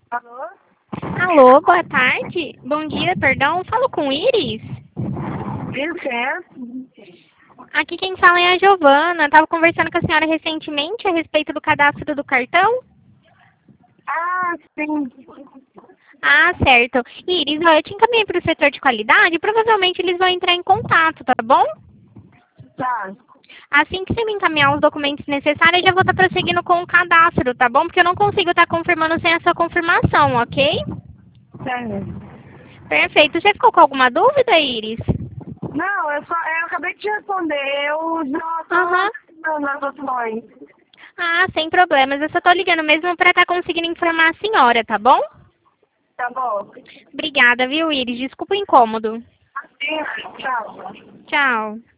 Alô? Alô, boa tarde. Bom dia, perdão. Falo com Iris? Isso é? Aqui quem fala é a Giovana. Estava conversando com a senhora recentemente a respeito do cadastro do cartão. Ah, sim. Ah, certo. Iris, ó, eu te encaminhei para o setor de qualidade. Provavelmente eles vão entrar em contato, tá bom? Tá. Assim que você me encaminhar os documentos necessários, eu já vou estar prosseguindo com o cadastro, tá bom? Porque eu não consigo estar confirmando sem a sua confirmação, ok? Sério. Perfeito. Você ficou com alguma dúvida, Iris? Não, eu acabei de te responder. Eu já Aham. tô nas opções. Ah, sem problemas. Eu só tô ligando mesmo para estar conseguindo informar a senhora, tá bom? Tá bom. Obrigada, viu, Iris? Desculpa o incômodo. Sim, tchau. Tchau.